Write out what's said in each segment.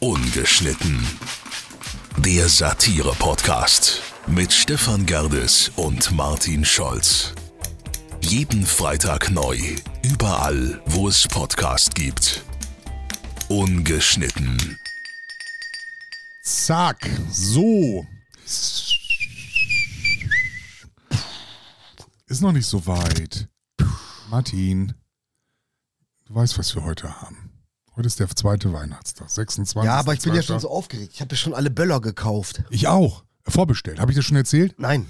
Ungeschnitten. Der Satire-Podcast mit Stefan Gerdes und Martin Scholz. Jeden Freitag neu, überall, wo es Podcast gibt. Ungeschnitten. Zack, so. Ist noch nicht so weit. Martin, du weißt, was wir heute haben. Heute ist der zweite Weihnachtstag, 26. Ja, aber ich bin ja schon so aufgeregt. Ich habe ja schon alle Böller gekauft. Ich auch. Vorbestellt. Habe ich das schon erzählt? Nein.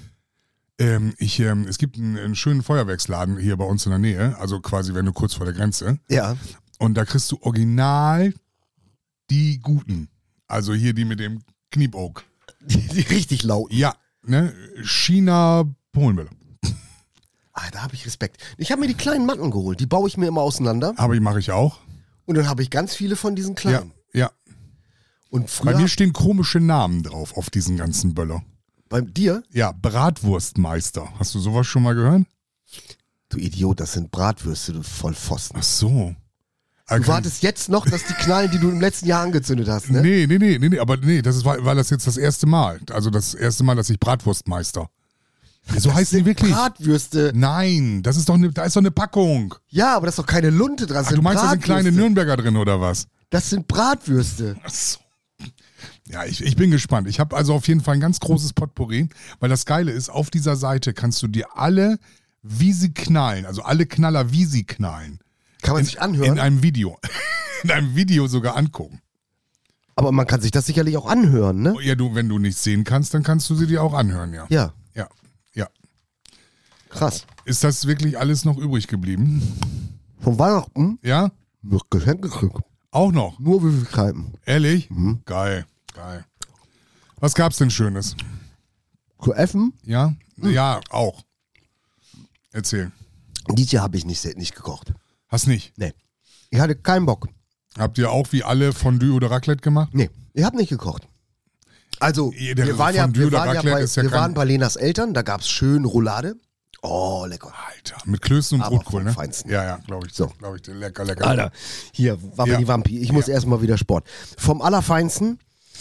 Es gibt einen schönen Feuerwerksladen hier bei uns in der Nähe. Also quasi, wenn du kurz vor der Grenze. Ja. Und da kriegst du original die guten. Also hier die mit dem Knieboog. Die richtig lauten. Ja, ne? China Polenböller. Ah, da habe ich Respekt. Ich habe mir die kleinen Matten geholt. Die baue ich mir immer auseinander. Aber die mache ich auch. Und dann habe ich ganz viele von diesen kleinen. Ja. Und früher, Bei mir stehen komische Namen drauf auf diesen ganzen Böller. bei dir? Ja, Bratwurstmeister. Hast du sowas schon mal gehört? Du Idiot, das sind Bratwürste, du Vollpfosten. Ach so. Du wartest jetzt noch, dass die knallen, die du im letzten Jahr angezündet hast, ne? Nee, aber das ist, war das jetzt das erste Mal. Also das erste Mal, dass ich Bratwurstmeister. So heißen die wirklich? Bratwürste. Nein, da ist doch eine Packung. Ja, aber da ist doch keine Lunte dran. Ach, du meinst, da sind kleine Nürnberger drin oder was? Das sind Bratwürste. Ach so. Ja, ich bin gespannt. Ich habe also auf jeden Fall ein ganz großes Potpourri, weil das Geile ist, auf dieser Seite kannst du dir alle, wie sie knallen, also alle Knaller, wie sie knallen, Kann man sich anhören. in einem Video, sogar angucken. Aber man kann sich das sicherlich auch anhören, ne? Ja, wenn du nichts sehen kannst, dann kannst du sie dir auch anhören, ja. Ja. Ja. Krass. Ist das wirklich alles noch übrig geblieben? Von Weihnachten Ja? wird Geschenke gekriegt. Auch noch? Nur Süßigkeiten. Ehrlich? Geil. Was gab's denn Schönes? Zu essen? Ja? Ja, auch. Erzähl. Dieses Jahr habe ich nicht gekocht. Hast nicht? Nee. Ich hatte keinen Bock. Habt ihr auch wie alle Fondue oder Raclette gemacht? Nee, ich habe nicht gekocht. Also, Der wir waren ja, Fondue wir oder waren ja Raclette bei, ist ja wir kein- waren bei Lenas Eltern, da gab es schön Roulade. Oh, lecker. Alter, mit Klößen und Aber Rotkohl, vom ne? Feinsten. Ja, glaube ich. So. Glaube ich. Lecker. Alter, hier, Ja. die Wampi. Ich muss erstmal wieder Sport. Vom Allerfeinsten.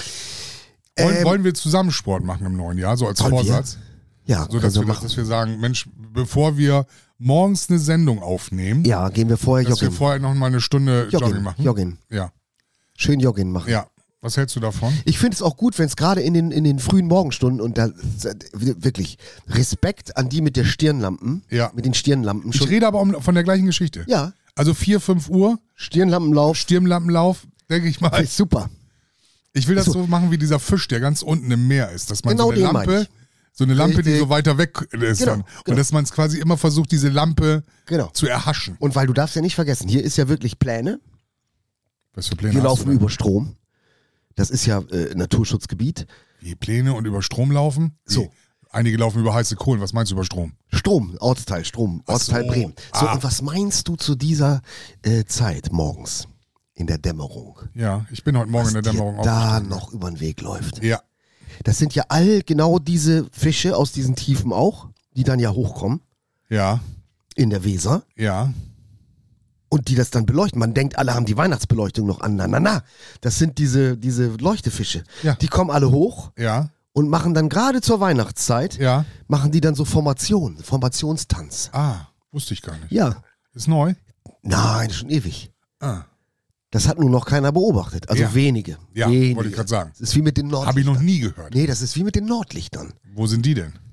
Wollen wir zusammen Sport machen im neuen Jahr, so als Wollen wir? Vorsatz? Ja, So, dass wir sagen, Mensch, bevor wir morgens eine Sendung aufnehmen, Ja, gehen wir vorher dass wir joggen. vorher noch mal eine Stunde Jogging machen. Jogging. Ja. Schön Jogging machen. Ja. Was hältst du davon? Ich finde es auch gut, wenn es gerade in den frühen Morgenstunden und da wirklich Respekt an die mit der Stirnlampen, Ja. mit den Stirnlampen. Ich rede aber von der gleichen Geschichte. Ja, Also 4, 5 Uhr, Stirnlampenlauf Stirnlampenlauf, denke ich mal. ist super. Ich will das So. so machen wie dieser Fisch, der ganz unten im Meer ist. Dass man Genau so eine den meine Lampe, ich. die Richtig. so weiter weg ist Genau, dann. Und genau. dass man es quasi immer versucht, diese Lampe Genau. zu erhaschen. Und weil du darfst ja nicht vergessen, hier ist ja wirklich Pläne. Was für Pläne Wir hast laufen du denn? über Strom. Das ist ja Naturschutzgebiet. Wie Pläne und über Strom laufen? So. Wie? Einige laufen über heiße Kohlen. Was meinst du über Strom? Ortsteil so. Bremen. So, Ah. und was meinst du zu dieser Zeit morgens in der Dämmerung? Ja, ich bin heute Morgen in der Was dir Dämmerung da aufgestanden. noch über den Weg läuft. Ja, Das sind ja all genau diese Fische aus diesen Tiefen auch, die dann ja hochkommen ja, in der Weser ja. und die das dann beleuchten. Man denkt, alle haben die Weihnachtsbeleuchtung noch an. Na. Das sind diese Leuchtefische. Ja. Die kommen alle hoch Ja, und machen dann gerade zur Weihnachtszeit, ja. machen die dann so Formationstanz. Ah, wusste ich gar nicht. Ja. Ist neu? Nein, schon ewig. Ah, Das hat nur noch keiner beobachtet. Also Ja. wenige. ja, wenige. wollte ich gerade sagen. Das ist wie mit den Nordlichtern. Habe ich noch nie gehört. Nee, das ist wie mit den Nordlichtern. Wo sind die denn?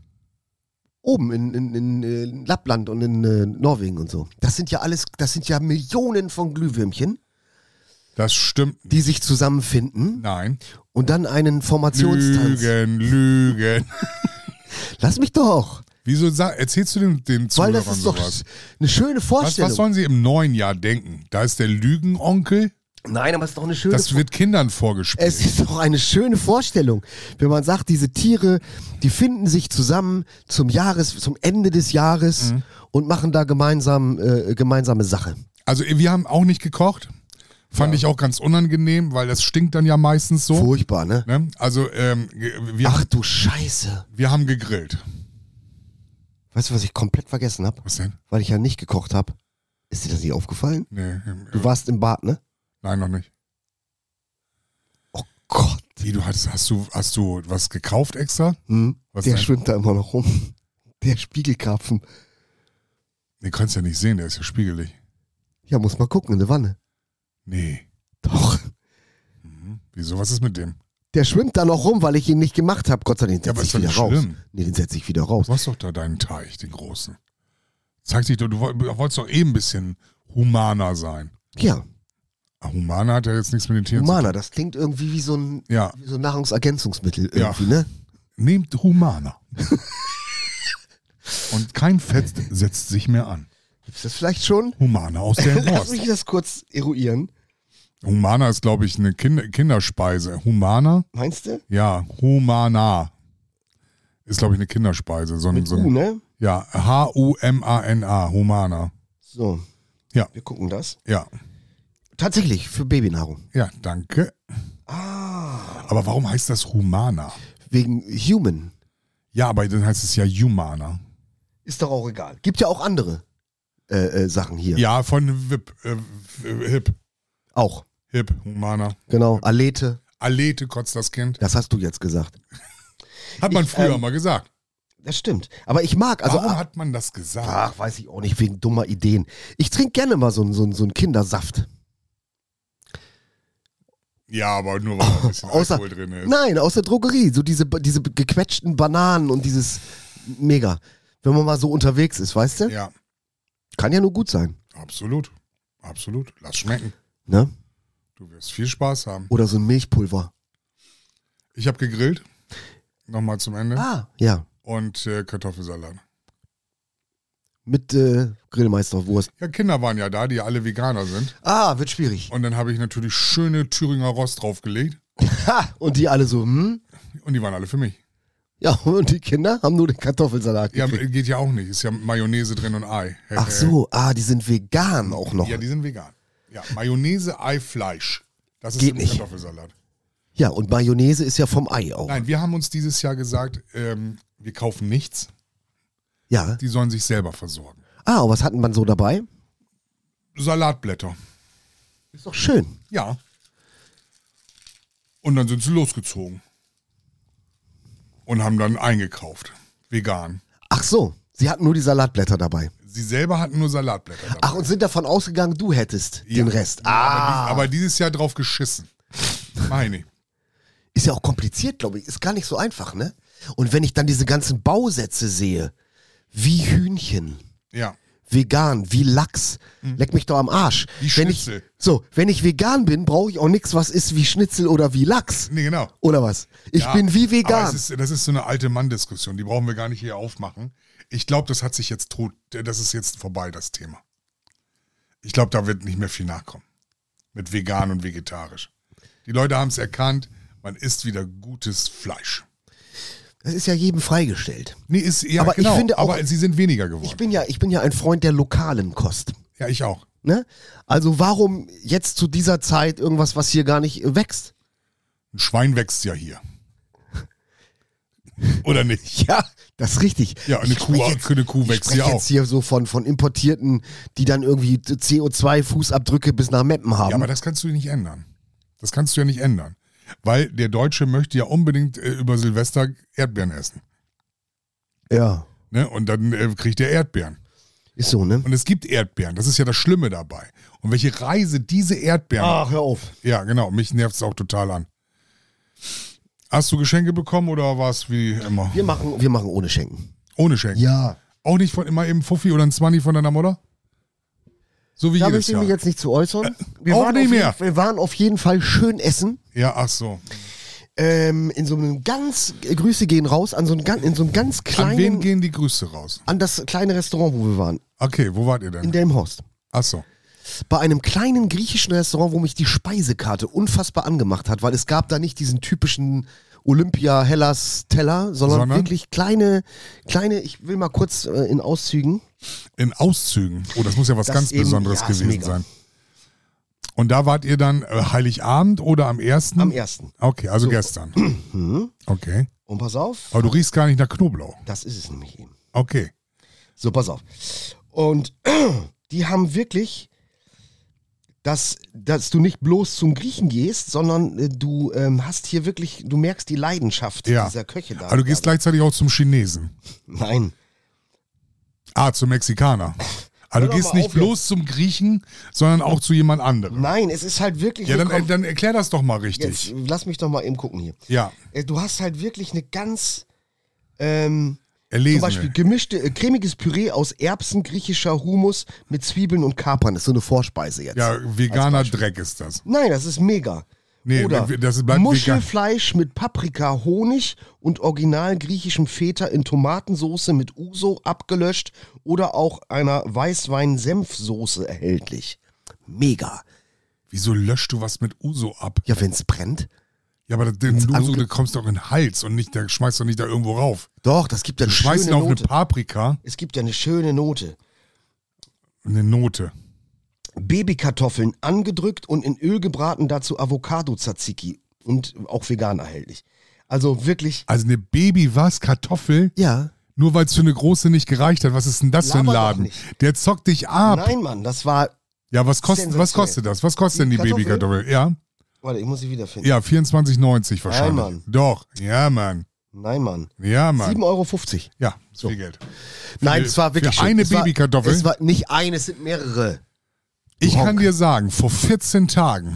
Oben in Lappland und in Norwegen und so. Das sind ja Millionen von Glühwürmchen, Das stimmt. die sich zusammenfinden Nein. und dann einen Formationstanz. Lügen. Lass mich doch. Wieso erzählst du den Weil Zuhörern das ist doch sowas? eine schöne Vorstellung. Was sollen sie im neuen Jahr denken? Da ist der Lügenonkel. Nein, aber es ist doch eine schöne Das wird Kindern vorgespielt. Es ist doch eine schöne Vorstellung, wenn man sagt, diese Tiere, die finden sich zusammen zum Ende des Jahres und machen da gemeinsame Sache. Also wir haben auch nicht gekocht. Fand ich auch ganz unangenehm, weil das stinkt dann ja meistens so. Furchtbar, ne? Ne? Also Ach du Scheiße. wir haben gegrillt. Weißt du, was ich komplett vergessen habe? Was denn? Weil ich ja nicht gekocht habe. Ist dir das nicht aufgefallen? Nee, Du warst im Bad, ne? nein, noch nicht. Oh, Wie, hast du was gekauft extra? Was Der denn? schwimmt da immer noch rum. Der Spiegelkarpfen. Den kannst du ja nicht sehen, der ist ja spiegelig. Ja, muss mal gucken, in der Wanne. Nee. Doch. Wieso, was ist mit dem? Der schwimmt da noch rum, weil ich ihn nicht gemacht habe. Gott sei Dank, Ja, den aber setze ich ist doch wieder nicht raus. schlimm. Nee, den setze ich wieder raus. Du hast doch da deinen Teich, den großen. Zeig dich doch, du wolltest doch eben ein bisschen humaner sein. Ja, Humaner hat ja jetzt nichts mit den Tieren Humana, das klingt irgendwie wie so ein, zu tun. Ja, wie so ein Nahrungsergänzungsmittel Ja. irgendwie, ne? nehmt Humaner. Und kein Fett setzt sich mehr an. Gibt's das vielleicht schon? Humaner aus der Lass Horst. mich das kurz eruieren. Humana ist, glaube ich, eine Kinderspeise. Humana? Meinst du? Ja, Humana. Ist, glaube ich, eine Kinderspeise. Mit U, ne? Ja, Humana, Humana. So. Ja. Wir gucken das. Ja, Tatsächlich, für Babynahrung. ja, danke. Aber warum heißt das Humana? Wegen Human. Ja, aber dann heißt es ja Humana. Ist doch auch egal. Gibt ja auch andere Sachen hier. Ja, von VIP, Hip, Auch. Hip, Humana. Genau. Alete. Alete kotzt das Kind. Das hast du jetzt gesagt. Hat man früher mal gesagt. Das stimmt. Aber ich mag, also. Warum hat man das gesagt? Ach, weiß ich auch nicht, wegen dummer Ideen. Ich trinke gerne mal so einen Kindersaft. Ja, aber nur weil da ein bisschen Alkohol drin ist. Nein, aus der Drogerie. So diese gequetschten Bananen und dieses mega. Wenn man mal so unterwegs ist, weißt du? Ja, Kann ja nur gut sein. absolut. Absolut. Lass schmecken. Ne? Du wirst viel Spaß haben. Oder so ein Milchpulver. Ich habe gegrillt. Nochmal zum Ende. Ah, ja. Und Kartoffelsalat. Mit Grillmeisterwurst. Ja, Kinder waren ja da, die alle Veganer sind. Ah, wird schwierig. Und dann habe ich natürlich schöne Thüringer Rost draufgelegt. Ha! Und die alle so, Und die waren alle für mich. Ja, und die Kinder haben nur den Kartoffelsalat Ja, gekriegt. geht ja auch nicht. Ist ja Mayonnaise drin und Ei. Ach so, die sind vegan auch noch. Ja, die sind vegan. Ja, Mayonnaise, Ei, Fleisch. Das ist Geht im nicht. Kartoffelsalat. Ja, und Mayonnaise ist ja vom Ei auch. Nein, wir haben uns dieses Jahr gesagt, wir kaufen nichts. Ja. Die sollen sich selber versorgen. Und was hatten man so dabei? Salatblätter. Ist doch schön. Ja. Und dann sind sie losgezogen. Und haben dann eingekauft. Vegan. Ach so, sie hatten nur die Salatblätter dabei. Sie selber hatten nur Salatblätter dabei. Ach, und sind davon ausgegangen, du hättest den Rest. Aber dieses Jahr drauf geschissen. Meine. Ist ja auch kompliziert, glaube ich. Ist gar nicht so einfach, ne? Und wenn ich dann diese ganzen Bausätze sehe, wie Hühnchen, Ja. vegan, wie Lachs, leck mich doch am Arsch. Wie Wenn Schnitzel. wenn ich vegan bin, brauche ich auch nichts, was ist wie Schnitzel oder wie Lachs. Nee, genau. Oder was? Ich Ja, bin wie aber vegan. das ist so eine alte Mann-Diskussion. Die brauchen wir gar nicht hier aufmachen. Ich glaube, das hat sich jetzt das ist jetzt vorbei, das Thema. Ich glaube, da wird nicht mehr viel nachkommen. Mit vegan und vegetarisch. Die Leute haben es erkannt, man isst wieder gutes Fleisch. Das ist ja jedem freigestellt. Nee, ist ja Aber ich genau, finde auch- aber sie sind weniger geworden. Ich bin ja ein Freund der lokalen Kost. Ja, ich auch. Ne? Also warum jetzt zu dieser Zeit irgendwas, was hier gar nicht wächst? Ein Schwein wächst ja hier. Oder nicht? Ja, das ist richtig. Ja, eine Ich sprech Kuh wächst Ich ja spreche auch. jetzt hier so von Importierten, die dann irgendwie CO2-Fußabdrücke bis nach Meppen haben. Ja, aber das kannst du nicht ändern. Das kannst du ja nicht ändern. Weil der Deutsche möchte ja unbedingt über Silvester Erdbeeren essen. Ja, Ne? Und dann kriegt er Erdbeeren. ist so, ne? Und es gibt Erdbeeren. Das ist ja das Schlimme dabei. Und welche Reise diese Erdbeeren. Ach, hör auf. Ja, genau. Mich nervt es auch total an. Hast du Geschenke bekommen oder war es wie immer? Wir machen ohne Schenken. Ohne Schenken? Ja. Auch nicht von immer eben Fuffi oder ein 20 von deiner Mutter? So wie Da jedes möchte ich Jahr. mich jetzt nicht zu äußern. auch nicht mehr. Wir waren auf jeden Fall schön essen. Ja, ach so. In so einem Grüße gehen raus, in so einem ganz An wen kleinen, gehen die Grüße raus? an das kleine Restaurant, wo wir waren, Okay, wo wart ihr in denn? Delmhorst. Ach so. Bei einem kleinen griechischen Restaurant, wo mich die Speisekarte unfassbar angemacht hat, weil es gab da nicht diesen typischen Olympia-Hellas-Teller, sondern wirklich kleine, ich will mal kurz in Auszügen. In Auszügen. Oh, das muss ja was Das ganz eben- Besonderes ja, ist gewesen mega. sein. Und da wart ihr dann Heiligabend oder am 1.? Am 1. Okay, also gestern. Okay. Und pass auf, Aber du riechst gar nicht nach Knoblauch. das ist es nämlich eben. Okay. So, pass auf. Und die haben wirklich dass du nicht bloß zum Griechen gehst, sondern du hast hier wirklich, du merkst die Leidenschaft dieser Köche da. Aber du gehst gleichzeitig auch zum Chinesen. Nein. Zum Mexikaner. Also du gehst nicht bloß zum Griechen, sondern auch zu jemand anderem. Nein, es ist halt wirklich... Ja, dann erklär das doch mal richtig. Jetzt, lass mich doch mal eben gucken hier. Ja. Du hast halt wirklich eine ganz... Erlesene. Zum Beispiel cremiges Püree aus Erbsen, griechischer Hummus mit Zwiebeln und Kapern. Das ist so eine Vorspeise jetzt. Ja, veganer Dreck ist das. Nein, das ist mega. Nee, Oder das bleibt Muschelfleisch mit Paprika, Honig und original griechischem Feta in Tomatensoße mit Uso abgelöscht oder auch einer Weißwein-Senfsoße erhältlich. Mega. Wieso löscht du was mit Uso ab? Ja, wenn's brennt. Ja, aber den Uso, du kommst doch in den Hals und nicht, der schmeißt doch nicht da irgendwo rauf. Doch, das gibt ja eine schöne Note. Du schmeißt ihn auf eine Paprika. Es gibt ja eine schöne Note. Eine Note. Babykartoffeln angedrückt und in Öl gebraten, dazu Avocado-Tzatziki und auch vegan erhältlich. Also wirklich... Also eine Kartoffel? Ja. Nur weil es für eine große nicht gereicht hat. Was ist denn das für ein Laden? Der zockt dich ab. Nein, Mann, das war... Ja, was kostet das? Was kostet denn die Babykartoffel? Ja. Warte, ich muss sie wiederfinden. Ja, 24,90 wahrscheinlich. Nein, Mann. Doch, ja, Mann. Nein, Mann. Ja, Mann. 7,50 Euro. Ja, ist viel Geld. Nein, es war wirklich für eine Babykartoffel? Es war nicht eine, es sind mehrere. Ich kann dir sagen, vor 14 Tagen,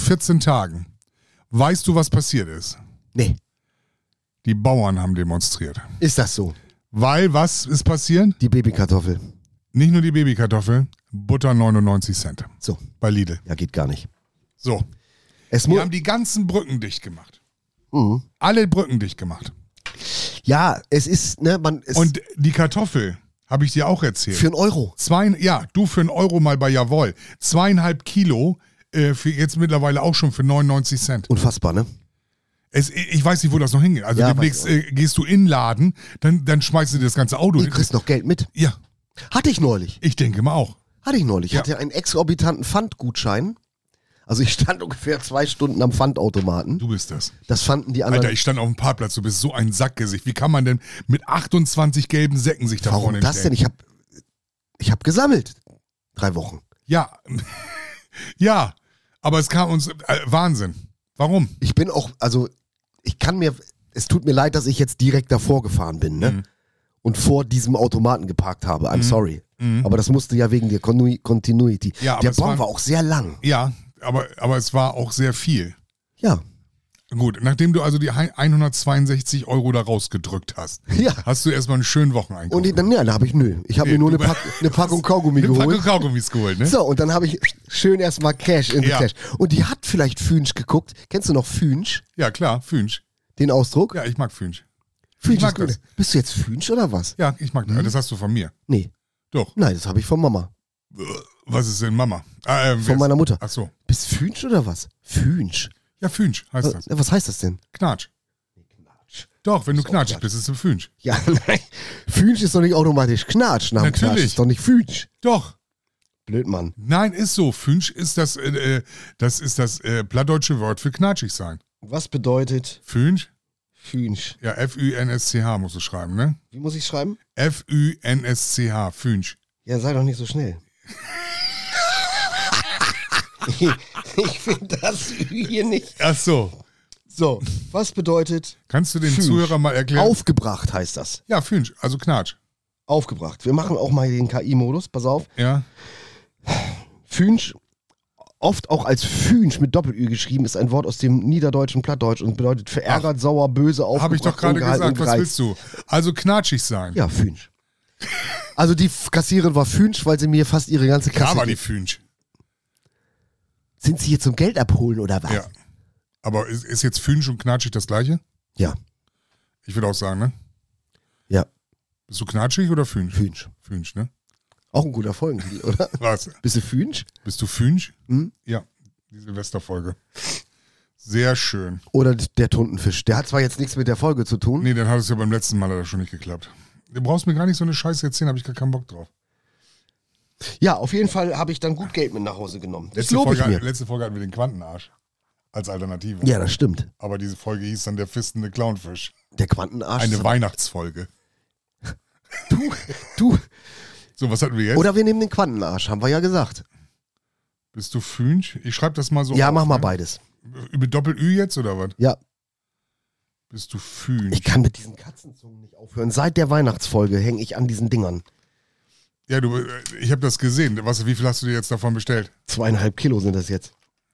weißt du, was passiert ist? Nee. Die Bauern haben demonstriert. Ist das so? Weil, was ist passiert? Die Babykartoffel. Nicht nur die Babykartoffel, Butter 99 Cent. So. Bei Lidl. Ja, geht gar nicht. So. Die haben die ganzen Brücken dicht gemacht. Mhm. Alle Brücken dicht gemacht. Ja, es ist, ne, und die Kartoffel, habe ich dir auch erzählt. Für 1 Euro. Du für 1 Euro mal bei Jawohl. 2,5 Kilo, für jetzt mittlerweile auch schon für 99 Cent. Unfassbar, ne? Ich weiß nicht, wo das noch hingeht. Also demnächst gehst du in den Laden, dann schmeißt du dir das ganze Auto hin. Du kriegst noch Geld mit. Ja. Hatte ich neulich. Ich denke mal auch. Ich hatte einen exorbitanten Pfandgutschein. Also ich stand ungefähr 2 Stunden am Pfandautomaten. Du bist das. Das fanden die anderen. Alter, ich stand auf dem Parkplatz, du bist so ein Sackgesicht. Wie kann man denn mit 28 gelben Säcken sich da vorne Warum das denn? Ich hab gesammelt. 3 Wochen. Ja. Ja, aber es kam uns Wahnsinn. Warum? Ich bin auch, es tut mir leid, dass ich jetzt direkt davor gefahren bin, ne? Und vor diesem Automaten geparkt habe. I'm sorry. Aber das musste ja wegen der Continuity. Ja, der Bon war auch sehr lang. Ja, aber es war auch sehr viel. Ja. Gut, nachdem du also die 162 Euro da rausgedrückt hast, hast du erstmal einen schönen Wocheneinkauf. Und dann habe ich Ich habe mir nur eine Packung Kaugummi geholt. Eine Packung Kaugummis geholt, ne? So, und dann habe ich schön erstmal Cash in the Cash. Und die hat vielleicht Fünsch geguckt. Kennst du noch Fünsch? Ja, klar, Fünsch. Den Ausdruck? Ja, ich mag Fünsch. Fünsch ist gut. Bist du jetzt Fünsch oder was? Ja, ich mag das. Das hast du von mir. Nee. Doch. Nein, das habe ich von Mama. Was ist denn Mama? Von meiner Mutter. Ach so. Bist du Fünsch oder was? Fünsch. Ja, Fünsch heißt das. Was heißt das denn? Knatsch. Doch, wenn du knatschig bist, ist es Fünsch. Ja, nein. Fünsch ist doch nicht automatisch Knatsch. Nach dem Natürlich. Knatsch ist doch nicht Fünsch. Doch. Blöd, Mann. Nein, ist so. Fünsch ist das plattdeutsche Wort für knatschig sein. Was bedeutet Fünsch? Fünsch. Ja, F-Ü-N-S-C-H musst du schreiben, ne? Wie muss ich schreiben? F-Ü-N-S-C-H, Fünsch. Ja, sei doch nicht so schnell. Ich finde das hier nicht. Ach so. So, was bedeutet Kannst du den Fünsch? Zuhörer mal erklären? Aufgebracht heißt das. Ja, Fünsch, also Knatsch. Aufgebracht. Wir machen auch mal den KI-Modus, pass auf. Ja. Fünsch, oft auch als Fünsch mit Doppel-Ü geschrieben, ist ein Wort aus dem niederdeutschen Plattdeutsch und bedeutet verärgert, sauer, böse, aufgebracht. Habe ich doch gerade ungehalten, gesagt, was willst du? Also knatschig sein. Ja, Fünsch. Also die Kassiererin war Fünsch, weil sie mir fast ihre ganze Kasse... Ja, aber die Fünsch. Sind sie hier zum Geld abholen oder was? Ja. Aber ist jetzt Fünsch und knatschig das gleiche? Ja. Ich würde auch sagen, ne? Ja. Bist du knatschig oder Fünsch? Fünsch. Fünsch, ne? Auch ein guter Folgentitel, oder? Was? Bist du Fünsch? Bist du Fünsch? Hm? Ja, die Silvesterfolge. Sehr schön. Oder der Tuntenfisch. Der hat zwar jetzt nichts mit der Folge zu tun. Nee, dann hat es ja beim letzten Mal leider schon nicht geklappt. Du brauchst mir gar nicht so eine Scheiße erzählen, habe ich gar keinen Bock drauf. Ja, auf jeden Fall habe ich dann gut Geld mit nach Hause genommen. Das Letzte lobe ich mir. Letzte Folge hatten wir den Quantenarsch als Alternative. Ja, das stimmt. Aber diese Folge hieß dann der fistende Clownfisch. Der Quantenarsch. Eine Weihnachtsfolge. Du. So, was hatten wir jetzt? Oder wir nehmen den Quantenarsch, haben wir ja gesagt. Bist du Fünsch? Ich schreibe das mal so Ja, auf, mach mal ne? beides. Über Doppel-Ü jetzt oder was? Ja. Bist du Fünsch? Ich kann mit diesen Katzenzungen nicht aufhören. Seit der Weihnachtsfolge hänge ich an diesen Dingern. Ja, ich habe das gesehen. Wie viel hast du dir jetzt davon bestellt? 2,5 Kilo sind das jetzt.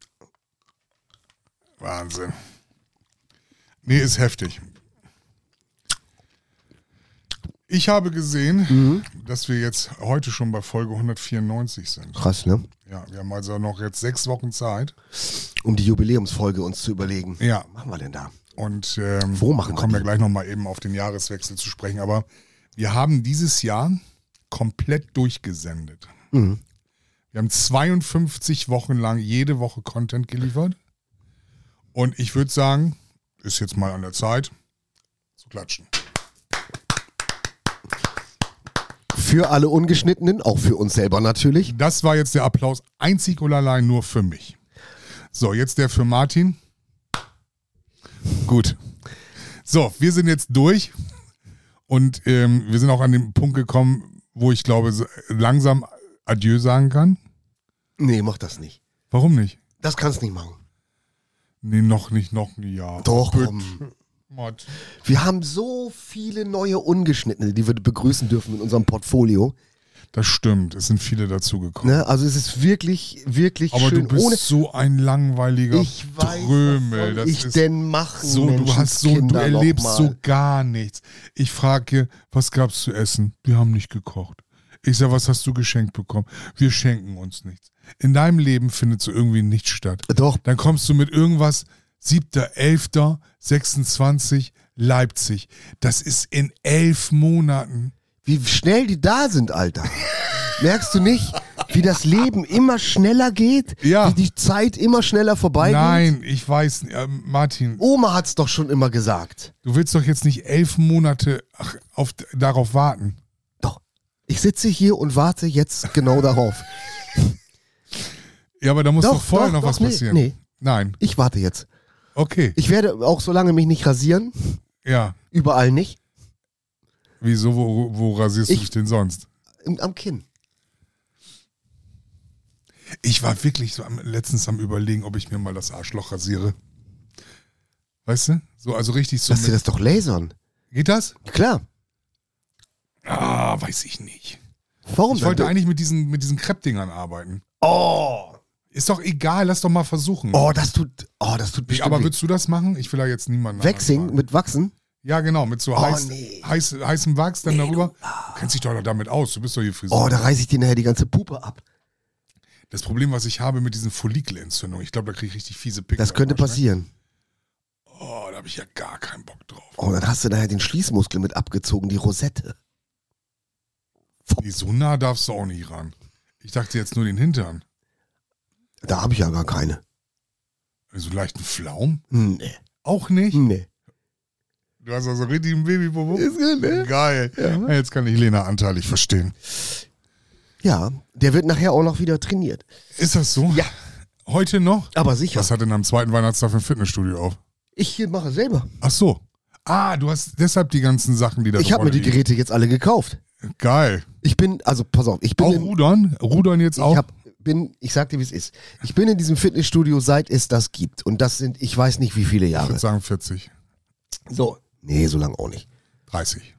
Wahnsinn. Nee, ist heftig. Ich habe gesehen, dass wir jetzt heute schon bei Folge 194 sind. Krass, ne? Ja, wir haben also noch jetzt 6 Wochen Zeit. Um die Jubiläumsfolge uns zu überlegen. Ja. Was machen wir denn da? Und Wo machen wir wir kommen ja die? gleich nochmal eben auf den Jahreswechsel zu sprechen. Aber wir haben dieses Jahr komplett durchgesendet. Mhm. Wir haben 52 Wochen lang jede Woche Content geliefert. Und ich würde sagen, ist jetzt mal an der Zeit zu klatschen. Für alle Ungeschnittenen, auch für uns selber natürlich. Das war jetzt der Applaus einzig und allein nur für mich. So, jetzt der für Martin. Gut. So, wir sind jetzt durch und wir sind auch an den Punkt gekommen, wo ich glaube, langsam Adieu sagen kann. Nee, mach das nicht. Warum nicht? Das kannst du nicht machen. Nee, noch nicht, noch ein Jahr. Doch, Bitte. komm. Mott. Wir haben so viele neue Ungeschnittene, die wir begrüßen dürfen in unserem Portfolio. Das stimmt, es sind viele dazugekommen. Ne? Also es ist wirklich, wirklich Aber schön. du bist so ein langweiliger Ich weiß, Trömel. was soll ich denn machen? So, du Menschenskinder, erlebst noch so mal. gar nichts. Ich frage, was gab's zu essen? Wir haben nicht gekocht. Ich sag, was hast du geschenkt bekommen? Wir schenken uns nichts. In deinem Leben findet so irgendwie nichts statt. Doch. Dann kommst du mit irgendwas 7.11.26 Leipzig. Das ist in 11 Monaten. Wie schnell die da sind, Alter. Merkst du nicht, wie das Leben immer schneller geht? Ja. Wie die Zeit immer schneller vorbeigeht? Nein, ich weiß, Martin, Oma hat's doch schon immer gesagt. du willst doch jetzt nicht 11 Monate darauf warten. Doch. Ich sitze hier und warte jetzt genau darauf. Ja, aber da muss doch vorher noch was nee, passieren. Nee, Nein, ich warte jetzt. okay, Ich werde auch so lange mich nicht rasieren. ja. Überall nicht. Wieso, wo rasierst du Ich- dich denn sonst? Am Kinn. Ich war wirklich so letztens am Überlegen, ob ich mir mal das Arschloch rasiere. Weißt du? So, also richtig so. Lass dir das doch lasern. Geht das? Klar. Weiß ich nicht. Warum Ich wollte denn? eigentlich mit diesen Kreppdingern arbeiten. Oh, Ist doch egal, lass doch mal versuchen. das tut bestimmt Aber weh. würdest du das machen? Ich will da jetzt niemanden. Waxing anderen mit Wachsen? Ja, genau, mit so nee. heißem Wachs dann darüber. Du kennst dich doch damit aus, du bist doch hier Friseur. Oh, da reiße ich dir nachher die ganze Puppe ab. Das Problem, was ich habe mit diesen Follikelentzündungen, ich glaube, da kriege ich richtig fiese Pickel. Das könnte am Arsch, ne? passieren. Oh, da habe ich ja gar keinen Bock drauf. Oh, dann hast du nachher den Schließmuskel mit abgezogen, die Rosette. Nee, so nah darfst du auch nicht ran. Ich dachte jetzt nur den Hintern. Da habe ich ja gar keine. So leichten Flaum? Nee. Auch nicht? Nee. Du hast also richtig einen Babypopo? Ist gut, ne? Geil. Ja, jetzt kann ich Lena anteilig verstehen. Ja, der wird nachher auch noch wieder trainiert. Ist das so? Ja. Heute noch? Aber sicher. Was hat denn am zweiten Weihnachtstag für ein Fitnessstudio auf? Ich hier mache selber. Ach so. Du hast deshalb die ganzen Sachen, die da Ich habe mir die liegen. Geräte jetzt alle gekauft. Geil. Ich bin, also pass auf, ich bin Auch in, Rudern? Rudern jetzt auch? ich sag dir, wie es ist. Ich bin in diesem Fitnessstudio, seit es das gibt. Und das sind, ich weiß nicht, wie viele Ich Jahre. würde sagen 40, So. Nee, so lange auch nicht. 30.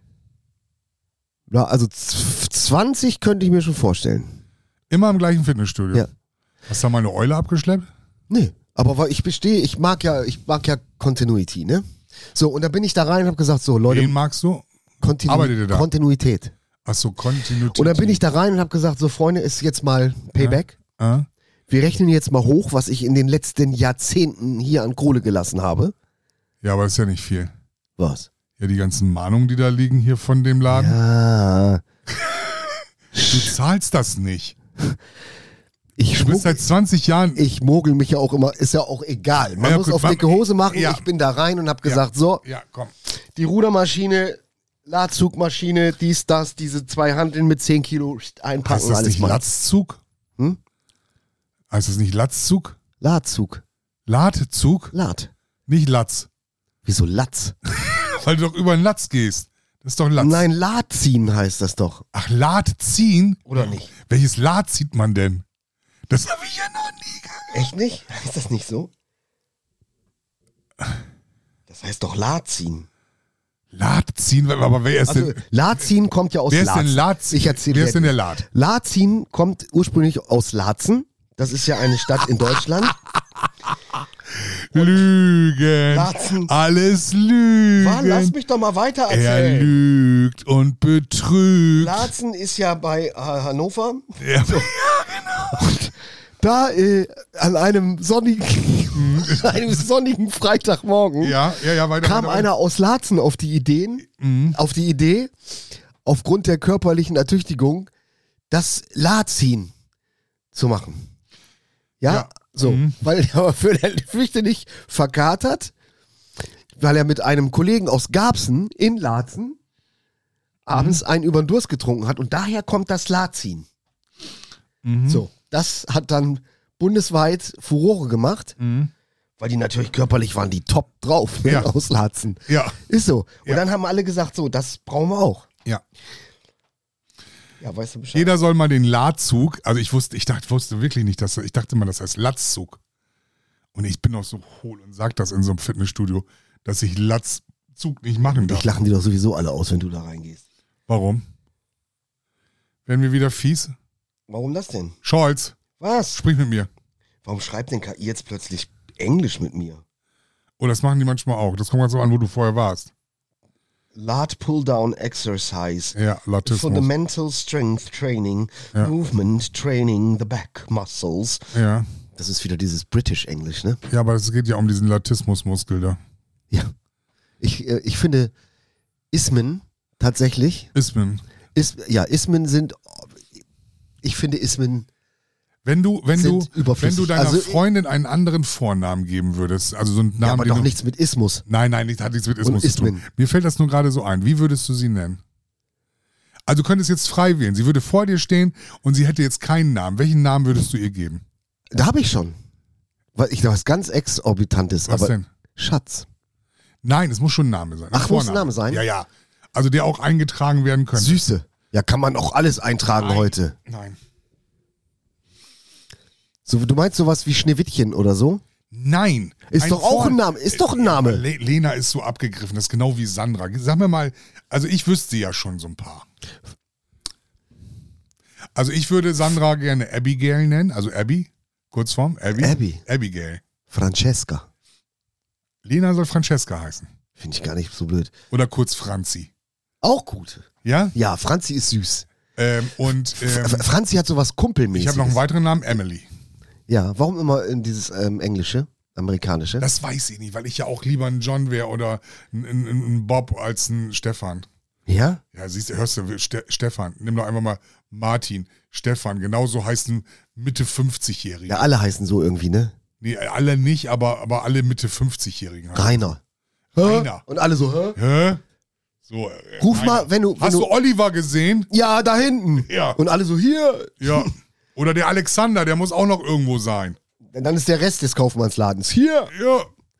Ja, also 20 könnte ich mir schon vorstellen. Immer im gleichen Fitnessstudio? Ja. Hast du da mal eine Eule abgeschleppt? Nee, aber weil ich mag ja Continuity, ne? So, und da bin ich da rein und habe gesagt, so Leute, Den magst du? Arbeitet ihr da? Kontinuität. Ach so, Kontinuität. Und dann bin ich da rein und habe gesagt, so Freunde, ist jetzt mal Payback. Wir rechnen jetzt mal hoch, was ich in den letzten Jahrzehnten hier an Kohle gelassen habe. Ja, aber das ist ja nicht viel. Was? Ja, die ganzen Mahnungen, die da liegen hier von dem Laden. Ja. Du zahlst das nicht. Ich Du bist seit 20 Jahren. Ich mogel mich ja auch immer, ist ja auch egal. Man Ja, muss gut, auf dicke Hose machen. ja. Ich bin da rein und habe gesagt, so, Ja, komm. die Rudermaschine, Ladzugmaschine, dies, das, diese 2 Hanteln mit 10 Kilo einpacken, Heißt das alles nicht mal. Latzzug? Hm? Heißt das nicht Latzzug? Ladzug. Ladzug? Lad. Nicht Latz. Wieso Latz? Weil du doch über den Latz gehst. Das ist doch Latz. Nein, Lad ziehen heißt das doch. Ach, Lad ziehen? Oder nicht? Welches Lad zieht man denn? Das habe ich ja noch nie gehört. Echt nicht? Heißt das nicht so? Das heißt doch Lazin. Lazin, aber wer ist Also denn? Lazin kommt ja aus Wer ist Laz. denn Lazin? Ich erzähle Wer dir ist denn der Lat? Lazin kommt ursprünglich aus Laatzen. Das ist ja eine Stadt in Deutschland. Lügen. Laatzen. Alles Lügen. Lass mich doch mal weiter Er erzählen. lügt und betrügt. Laatzen ist ja bei Hannover. Ja. Da an einem sonnigen Freitagmorgen Ja, weiter. kam weiter. einer aus Laatzen auf die Idee, aufgrund der körperlichen Ertüchtigung, das Lazin zu machen. Ja. So, weil er fürchterlich verkatert, weil er mit einem Kollegen aus Garbsen in Laatzen abends einen über den Durst getrunken hat und daher kommt das Lazin. So, das hat dann bundesweit Furore gemacht, weil die natürlich körperlich waren die top drauf, ne, Ja. aus Laatzen. Ja. Ist so. Und Ja. dann haben alle gesagt, so, das brauchen wir auch. Ja. Ja, weißt du Bescheid? Jeder soll mal den Latzug, also ich wusste wirklich nicht, ich dachte immer, das heißt Latzzug. Und ich bin auch so hohl und sag das in so einem Fitnessstudio, dass ich Latzzug nicht machen darf. Dich lachen die doch sowieso alle aus, wenn du da reingehst. Warum? Werden wir wieder fies? Warum das denn? Scholz, Was? sprich mit mir. Warum schreibt denn KI jetzt plötzlich Englisch mit mir? Oh, das machen die manchmal auch. Das kommt ganz so an, wo du vorher warst. Lat Pull-Down Exercise. Ja, Latismus. Fundamental Strength Training. Ja. Movement Training the Back Muscles. Ja. Das ist wieder dieses British-Englisch, ne? Ja, aber es geht ja um diesen Latismusmuskel da. Ja. Ich finde Ismen tatsächlich, Ismen. Ismen sind, ich finde Ismen Wenn du überflüssig. deiner Also, Freundin einen anderen Vornamen geben würdest, also so einen Namen, ja, aber den doch du, nichts mit Ismus. Nein, hat nichts mit Ismus Und zu tun. Ismen. Mir fällt das nur gerade so ein. Wie würdest du sie nennen? Also du könntest jetzt frei wählen. Sie würde vor dir stehen und sie hätte jetzt keinen Namen. Welchen Namen würdest du ihr geben? Da habe ich schon. Weil ich da was ganz Exorbitantes, Was aber denn? Schatz. Nein, es muss schon ein Name sein. Ach, muss ein Name sein? Ja, ja. Also der auch eingetragen werden könnte. Süße. Ja, kann man auch alles eintragen Nein. heute. Nein. So, du meinst sowas wie Schneewittchen oder so? Nein. Ist doch auch ein Name. Ist doch ein Name. Aber Lena ist so abgegriffen. Das ist genau wie Sandra. Sag mir mal, also ich wüsste ja schon so ein paar. Also ich würde Sandra gerne Abigail nennen. Also Abby. Kurzform. Abby. Abigail. Francesca. Lena soll Francesca heißen. Finde ich gar nicht so blöd. Oder kurz Franzi. Auch gut. Ja? Ja, Franzi ist süß. Franzi hat sowas ich Kumpelmäßiges. habe noch einen weiteren Namen, Emily. Ja, warum immer in dieses Englische, Amerikanische? Das weiß ich nicht, weil ich ja auch lieber ein John wäre oder ein Bob als ein Stefan. Ja? Ja, siehst du, hörst du, Stefan, nimm doch einfach mal Martin, Stefan, genauso heißt ein Mitte 50-Jähriger. Ja, alle heißen so irgendwie, ne? Nee, alle nicht, aber alle Mitte 50-Jährigen. Rainer. Rainer. Und alle so, hä? Hä? So, Ruf Rainer. mal, wenn du... Hast du Oliver gesehen? Ja, da hinten. Ja. Und alle so, hier. Ja. Oder der Alexander, der muss auch noch irgendwo sein. Dann ist der Rest des Kaufmannsladens. Hier. Ja.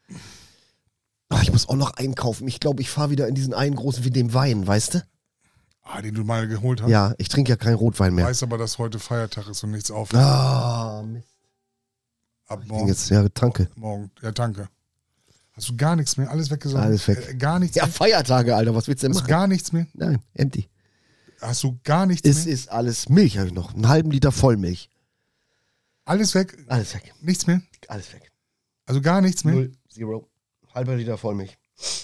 Ach, ich muss auch noch einkaufen. Ich glaube, ich fahre wieder in diesen einen großen wie dem Wein, weißt du? Ah, den du mal geholt hast. Ja, ich trinke ja keinen Rotwein mehr. Weiß aber, dass heute Feiertag ist und nichts auf. Ah, Mist. Ab morgen. Jetzt, ja, danke. Morgen. Ja, danke. Hast du gar nichts mehr? Alles weggesammelt? Alles weg. Gar nichts Ja, mehr? Feiertage, Alter, was willst du denn Hast du machen? gar nichts mehr? Nein, empty. Hast du gar nichts Es mehr? ist alles Milch, habe ich noch. Einen halben Liter Vollmilch. Alles weg? Alles weg. Nichts mehr? Alles weg. Also gar nichts mehr? 0, 0. Halber Liter Vollmilch.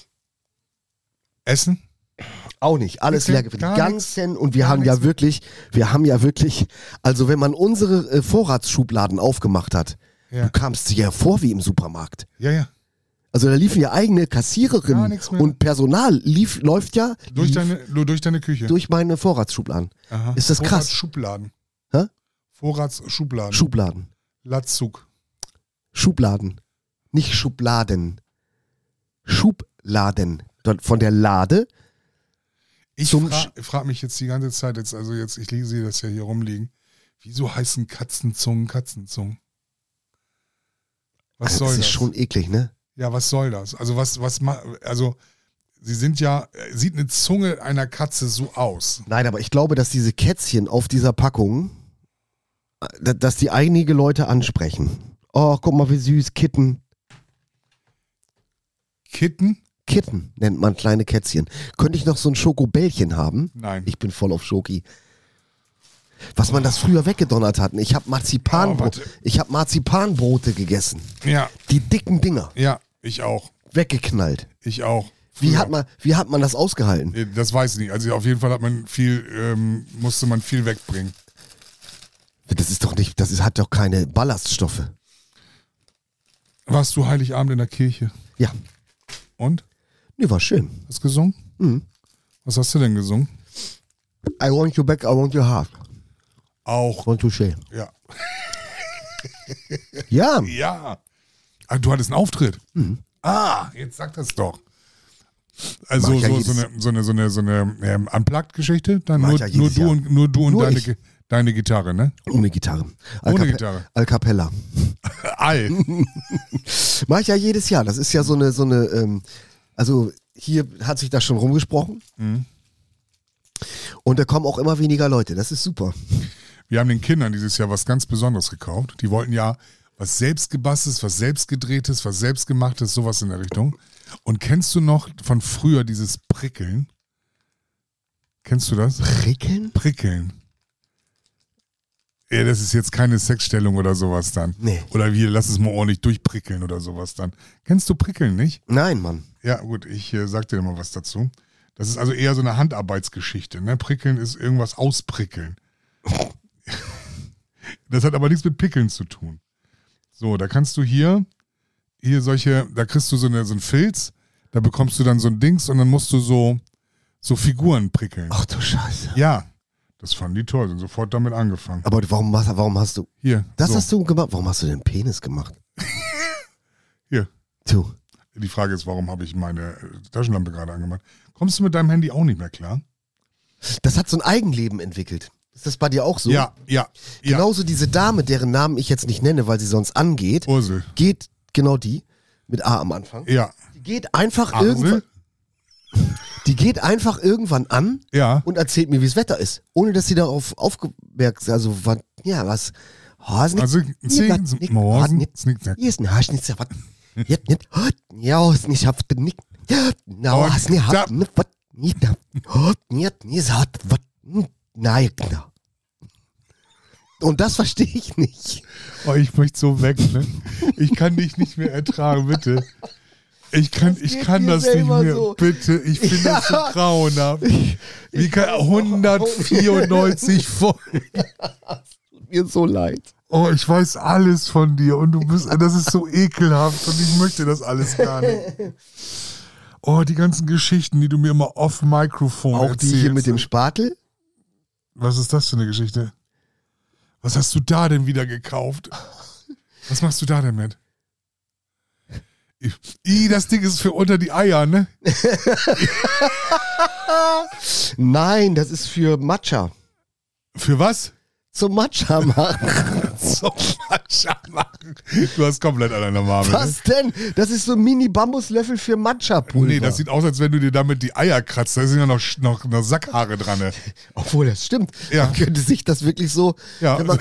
Essen? Auch nicht. Alles Okay, leer gewesen. gar Ganzen, und wir Gar haben ja nichts. wirklich, also wenn man unsere Vorratsschubladen aufgemacht hat, Ja. du kamst dir ja vor wie im Supermarkt. Ja. Also da liefen ja eigene Gar Kassiererinnen nichts mehr. und Personal läuft ja Durch deine Küche. durch meine Vorratsschubladen. Aha. Ist das krass? Vorratsschubladen. Hä? Vorratsschubladen. Schubladen. Latzug. Schubladen. Nicht Schubladen. Schubladen. Dort von der Lade. Ich Zum frage mich jetzt die ganze Zeit, ich sehe das ja hier rumliegen. Wieso heißen Katzenzungen Katzenzungen? Was soll das das? ist schon eklig, ne? Ja, was soll das? Also sie sind ja, sieht eine Zunge einer Katze so aus? Nein, aber ich glaube, dass diese Kätzchen auf dieser Packung dass die einige Leute ansprechen. Oh, guck mal, wie süß, Kitten. Kitten? Kitten nennt man kleine Kätzchen. Könnte ich noch so ein Schokobällchen haben? Nein. Ich bin voll auf Schoki. Was man das früher weggedonnert hat. Ich habe Marzipanbrote gegessen. Ja, Die dicken Dinger. ja, ich auch. Weggeknallt. Ich auch. Wie Früher. hat man das ausgehalten? Das weiß ich nicht. Also auf jeden Fall musste man viel wegbringen. Das ist doch nicht, hat doch keine Ballaststoffe. Warst du Heiligabend in der Kirche? Ja. Und? Nee, war schön. Hast du gesungen? Mhm. Was hast du denn gesungen? I want you back, I want your heart. Auch. I want to share. Ja. Ja. Ja. Ah, du hattest einen Auftritt. Mhm. Ah, jetzt sag das doch. Also Mach ja so eine Unplugged-Geschichte? Dann Mach nur, ja nur jedes du Jahr. und Nur ich. deine Gitarre, ne? Ohne Gitarre. Ohne Gitarre. A cappella. All. Mach ich ja jedes Jahr. Das ist ja also hier hat sich das schon rumgesprochen. Mhm. Und da kommen auch immer weniger Leute. Das ist super. Wir haben den Kindern dieses Jahr was ganz Besonderes gekauft. Die wollten ja was selbstgebasteltes, was selbstgedrehtes, was selbstgemachtes, sowas in der Richtung. Und kennst du noch von früher dieses Prickeln? Kennst du das? Prickeln? Prickeln. Ja, das ist jetzt keine Sexstellung oder sowas dann. Nee. Oder wir lass es mal ordentlich durchprickeln oder sowas dann. Kennst du Prickeln nicht? Nein, Mann. Ja, gut, ich sag dir mal was dazu. Das ist also eher so eine Handarbeitsgeschichte. Ne? Prickeln ist irgendwas ausprickeln. Das hat aber nichts mit Pickeln zu tun. So, da kannst du hier da kriegst du so einen Filz, da bekommst du dann so ein Dings und dann musst du so Figuren prickeln. Ach du Scheiße. Ja, das fanden die toll, sind sofort damit angefangen. Aber warum hast du... Hier, Das so. hast du gemacht? Warum hast du den Penis gemacht? Hier. Du. Die Frage ist, warum habe ich meine Taschenlampe gerade angemacht? Kommst du mit deinem Handy auch nicht mehr klar? Das hat so ein Eigenleben entwickelt. Ist das bei dir auch so? Ja. Genauso diese Dame, deren Namen ich jetzt nicht nenne, weil sie sonst angeht, Ursel. geht, genau die, mit A am Anfang, Ja. die geht einfach Arsel? irgendwann an Ja. und erzählt mir, wie das Wetter ist. Ohne dass sie darauf aufmerksam, also was, Also, morgen. hier ist ein Haschnitzer, was, jetzt nicht, ja, ist nicht, hab nicht, na, hast nicht, hab nicht, was, nicht, was, nein, und das verstehe ich nicht. Oh, ich möchte so weg, ne? Ich kann dich nicht mehr ertragen, bitte. Ich kann das nicht mehr. so. Bitte, ich finde das so grauenhaft. Wie kann 194 Folgen. Tut mir so leid. Oh, ich weiß alles von dir und das ist so ekelhaft und ich möchte das alles gar nicht. Oh, die ganzen Geschichten, die du mir immer off-Mikrofon erzählst. Auch die hier mit dem Spatel? Was ist das für eine Geschichte? Was hast du da denn wieder gekauft? Was machst du da denn mit? Das Ding ist für unter die Eier, ne? Nein, das ist für Matcha. Für was? Zum Matcha machen. Zum Matcha machen. Du hast komplett an einer Marmel. Was denn? Das ist so ein Mini-Bambuslöffel für Matcha-Pulver. Nee, das sieht aus, als wenn du dir damit die Eier kratzt. Da sind ja noch Sackhaare dran. Ne? Obwohl, das stimmt. Ja. Man könnte sich das wirklich so, Ja. wenn man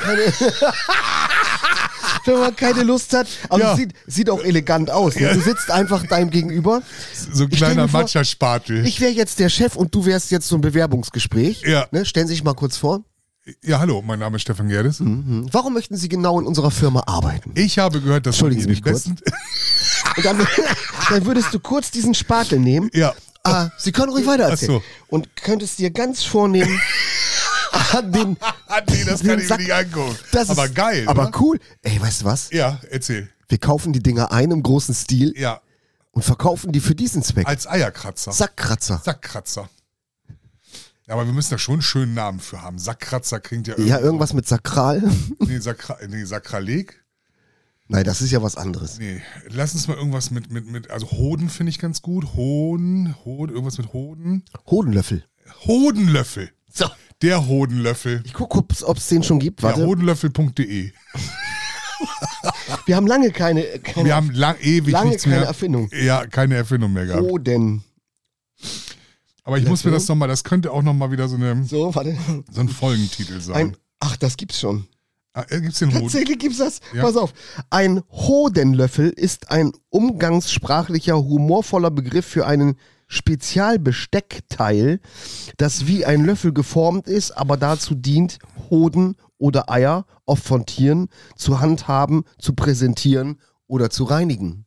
keine Lust hat. Aber Ja. es sieht auch elegant aus. Ne? Ja. Du sitzt einfach deinem Gegenüber. So ein Ich stell kleiner mir vor, Matcha-Spatel. Ich wäre jetzt der Chef und du wärst jetzt so ein Bewerbungsgespräch. Ja. Ne? Stellen Sie sich mal kurz vor. Ja, hallo, mein Name ist Stefan Gerdes. Warum möchten Sie genau in unserer Firma arbeiten? Ich habe gehört, dass Entschuldigen ihr Sie die mich kurz. besten... Und dann würdest du kurz diesen Spatel nehmen. Ja. Sie können ruhig weiter erzählen. Ach so. Und könntest dir ganz vornehmen an den. Nee, das kann den ich mir Sack- nicht angucken. Das Aber ist, geil, Aber oder? cool. Ey, weißt du was? Ja, erzähl. Wir kaufen die Dinger ein im großen Stil Ja, und verkaufen die für diesen Zweck. als Eierkratzer. Sackkratzer. Sackkratzer. Ja, aber wir müssen da schon einen schönen Namen für haben. Sackkratzer klingt ja Ja, irgendwas mit Sakral. Nee, Sakraleg? Nein, das ist ja was anderes. Nee, lass uns mal irgendwas mit also Hoden finde ich ganz gut. Hoden, irgendwas mit Hoden. Hodenlöffel. Hodenlöffel. So. Der Hodenlöffel. Ich gucke, ob es den schon gibt. Ja, Warte. hodenlöffel.de. Wir haben lange keine Wir haben ewig lange nichts keine mehr. Erfindung. Ja, keine Erfindung mehr gehabt. Hoden. Aber ich muss mir das nochmal, das könnte auch nochmal wieder so So, warte. ein Folgentitel sein. Ach, das gibt's schon. Gibt's den Hoden? Tatsächlich gibt's das. Ja. Pass auf. Ein Hodenlöffel ist ein umgangssprachlicher, humorvoller Begriff für einen Spezialbesteckteil, das wie ein Löffel geformt ist, aber dazu dient, Hoden oder Eier, oft von Tieren, zu handhaben, zu präsentieren oder zu reinigen.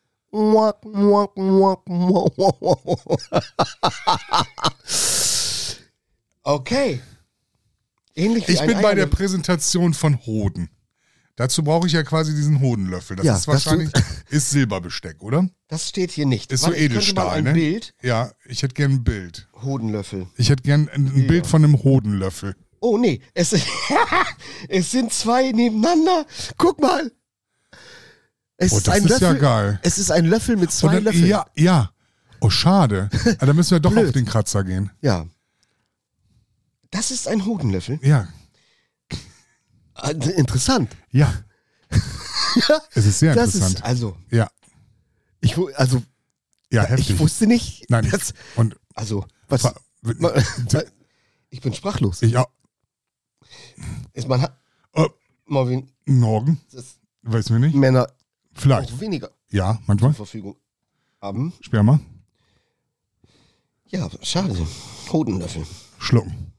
Okay. Ähnlich wie Ich ein bin bei der Eierlöffel. Präsentation von Hoden. Dazu brauche ich ja quasi diesen Hodenlöffel. Das Ja, ist wahrscheinlich ist Silberbesteck, oder? Das steht hier nicht. Ist so Warte, ich könnte Edelstahl, mal ein ne? Bild. Ja, ich hätte gern ein Bild. Hodenlöffel. Ich hätte gern ein Bild von einem Hodenlöffel. Oh nee, es sind zwei nebeneinander. Guck mal. Es Oh, ist das ein ist Löffel. ja geil. Es ist ein Löffel mit Und zwei dann, Löffeln. ja, ja. Oh, schade. Aber da müssen wir doch Blöd. auf den Kratzer gehen. Ja. Das ist ein Hodenlöffel. Ja, Interessant. ja. Es ist sehr Das interessant. ist also Ja, also ja, heftig. ich wusste nicht. Nein, dass, und also was? Fra- Ich bin sprachlos. ich auch. Ist man hat Oh, Marvin, morgen? das Weiß mir nicht. Männer Vielleicht. auch weniger Ja, manchmal. zur Verfügung haben. Sperma. Ja, schade. Hodenlöffel. Schlucken.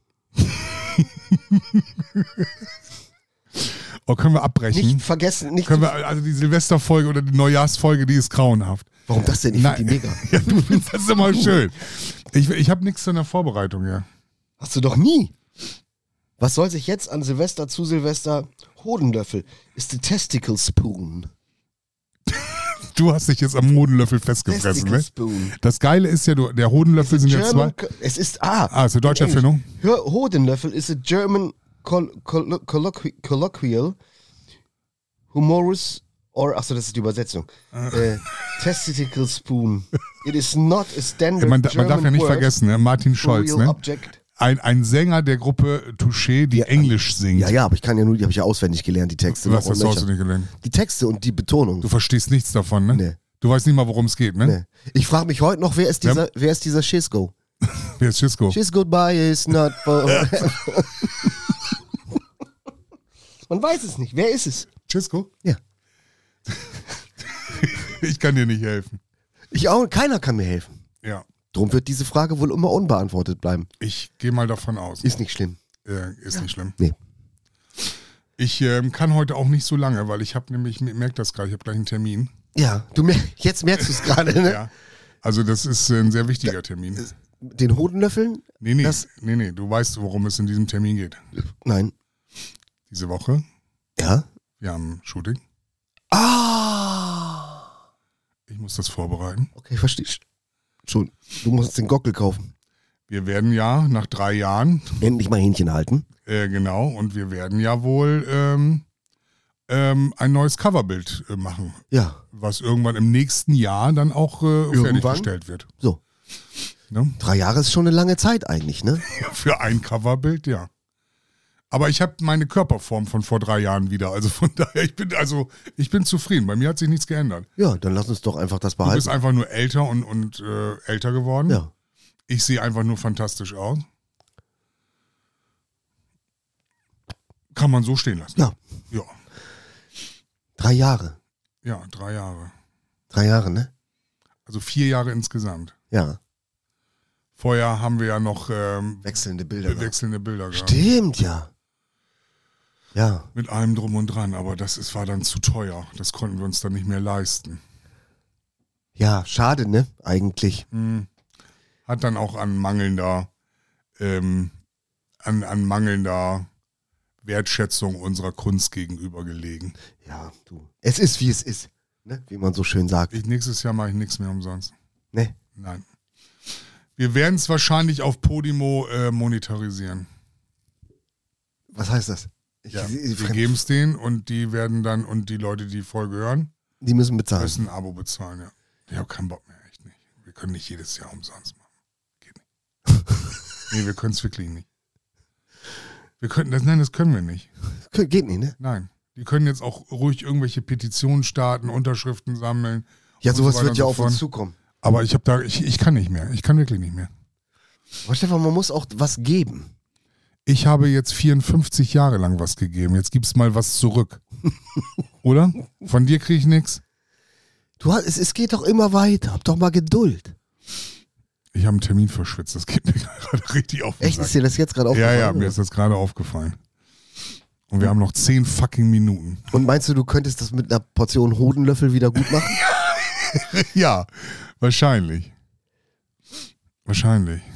Oh, können wir abbrechen? Nicht vergessen, nicht Können wir, also die Silvesterfolge oder die Neujahrsfolge, die ist grauenhaft. Warum das denn? Ich finde die mega. Ja, du findest das immer schön. Ich habe nichts in der Vorbereitung, ja. Hast du doch nie. Was soll sich jetzt an Silvester zu Silvester Hodenlöffel? Ist the testicle spoon. Du hast dich jetzt am Hodenlöffel festgefressen, Testicle ne? spoon. Das Geile ist ja, der Hodenlöffel sind ja zwei. Es ist ist eine deutsche Englisch. Erfindung. Hodenlöffel ist a German colloquial humorous or achso, das ist die Übersetzung. Testicle spoon. It is not a standard Man darf German ja nicht word vergessen, ne? Martin for Scholz, real ne? object. Ein Sänger der Gruppe Touché, die Englisch singt. Ja, aber ich kann ja nur, die habe ich ja auswendig gelernt, die Texte. Was noch hast und du nöcher. nicht gelernt? Die Texte und die Betonung. Du verstehst nichts davon, ne? Nee. Du weißt nicht mal, worum es geht, ne? Nee. Ich frage mich heute noch, wer ist dieser Schisco? Wer ist Cisco? She's goodbye is not for. Man weiß es nicht. Wer ist es? Cisco? Ja. Ich kann dir nicht helfen. Ich auch. Keiner kann mir helfen. Ja. Drum wird diese Frage wohl immer unbeantwortet bleiben. Ich gehe mal davon aus. Ist nicht schlimm. Ist nicht schlimm. Nee. Ich kann heute auch nicht so lange, weil ich habe nämlich, ich merke das gerade, ich habe gleich einen Termin. Ja, jetzt merkst du es gerade, ne? Ja. Also das ist ein sehr wichtiger Termin. Den Hodenlöffeln? Nee, das- du weißt, worum es in diesem Termin geht. Nein. Diese Woche, Ja? wir haben Shooting. Ah! Ich muss das vorbereiten. Okay, verstehe ich. Schon. Du musst den Gockel kaufen. Wir werden ja nach 3 Jahren, Endlich mal Hähnchen halten. genau, und wir werden ja wohl ein neues Coverbild machen, Ja, was irgendwann im nächsten Jahr dann auch fertiggestellt wird. so. Ne? 3 Jahre ist schon eine lange Zeit eigentlich, ne? Für ein Coverbild, ja. Aber ich habe meine Körperform von vor 3 Jahren wieder. Also von daher, ich bin zufrieden. Bei mir hat sich nichts geändert. Ja, dann lass uns doch einfach das Du bist behalten. einfach nur älter und älter geworden. Ja. Ich sehe einfach nur fantastisch aus. Kann man so stehen lassen. Ja. Ja, 3 Jahre. ja, 3 Jahre. 3 Jahre, ne? Also 4 Jahre insgesamt. Ja. Vorher haben wir ja noch Wechselnde Bilder. gehabt. wechselnde Bilder gehabt. Stimmt, ja. Ja. Mit allem drum und dran. Aber das war dann zu teuer. Das konnten wir uns dann nicht mehr leisten. Ja, schade, ne? Eigentlich. Hat dann auch an mangelnder Wertschätzung unserer Kunst gegenüber gelegen. Ja, du. Es ist, wie es ist. Ne? Wie man so schön sagt. Nächstes Jahr mache ich nichts mehr umsonst. Ne? Nein. Wir werden es wahrscheinlich auf Podimo monetarisieren. Was heißt das? Wir geben es denen und die werden dann, und die Leute, die die Folge hören, Die müssen bezahlen. müssen ein Abo bezahlen, ja. Ich habe keinen Bock mehr, echt nicht. Wir können nicht jedes Jahr umsonst machen. Geht nicht. Nee, wir können es wirklich nicht. Das können wir nicht. Geht nicht, ne? Nein. Die können jetzt auch ruhig irgendwelche Petitionen starten, Unterschriften sammeln. Ja, und so sowas weiter wird und ja so auf uns fort. zukommen. Aber ich kann nicht mehr. Ich kann wirklich nicht mehr. Aber Stefan, man muss auch was geben. Ich habe jetzt 54 Jahre lang was gegeben. Jetzt gib's mal was zurück. Oder? Von dir kriege ich nichts. Es geht doch immer weiter. Hab doch mal Geduld. Ich habe einen Termin verschwitzt. Das geht mir gerade richtig auf. Echt? Ist dir das jetzt gerade aufgefallen? Ja, mir ist das gerade aufgefallen. Und wir haben noch 10 fucking Minuten. Und meinst du könntest das mit einer Portion Hodenlöffel wieder gut machen? Ja, wahrscheinlich. Wahrscheinlich.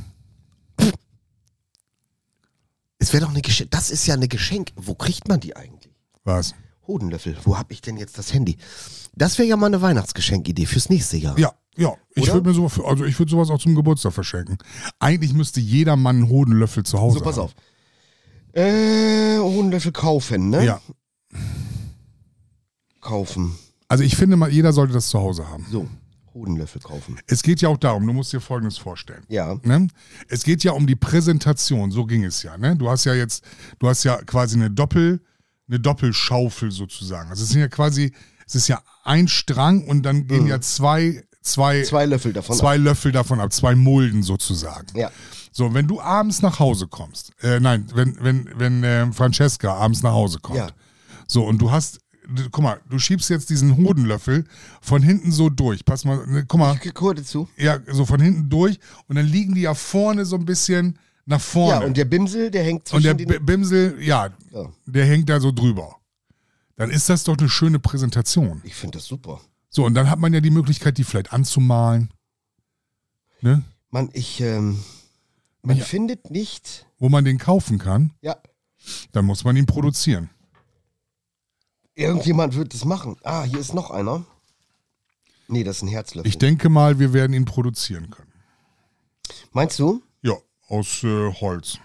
Es wäre doch eine Geschenk. Das ist ja eine Geschenk. Wo kriegt man die eigentlich? Was? Hodenlöffel. Wo habe ich denn jetzt das Handy? Das wäre ja mal eine Weihnachtsgeschenkidee fürs nächste Jahr. Ja. Ich würde sowas auch zum Geburtstag verschenken. Eigentlich müsste jeder Mann einen Hodenlöffel zu Hause So, pass haben. auf. Hodenlöffel kaufen, ne? Ja. Kaufen. Also ich finde mal, jeder sollte das zu Hause haben. So, Hodenlöffel kaufen. Es geht ja auch darum, du musst dir Folgendes vorstellen. Ja. Ne? Es geht ja um die Präsentation, so ging es ja. Ne? Du hast ja quasi eine Doppelschaufel sozusagen. Also es ist ja ein Strang und dann gehen ja zwei Löffel davon davon ab, 2 Mulden sozusagen. Ja. So, wenn du abends nach Hause kommst, wenn Francesca abends nach Hause kommt, Ja. so und guck mal, du schiebst jetzt diesen Hodenlöffel von hinten so durch. Pass mal, ne, guck mal. Ich gucke zu. Ja, so von hinten durch und dann liegen die ja vorne so ein bisschen nach vorne. Ja, und der Bimsel, der hängt Und zwischen der Bimsel, der hängt da so drüber. Dann ist das doch eine schöne Präsentation. Ich finde das super. So, und dann hat man ja die Möglichkeit, die vielleicht anzumalen. Ne? Man findet nicht. Wo man den kaufen kann, Ja. dann muss man ihn produzieren. Irgendjemand wird das machen. Ah, hier ist noch einer. Nee, das ist ein Herzlöffel. Ich denke mal, wir werden ihn produzieren können. Meinst du? Ja, aus Holz.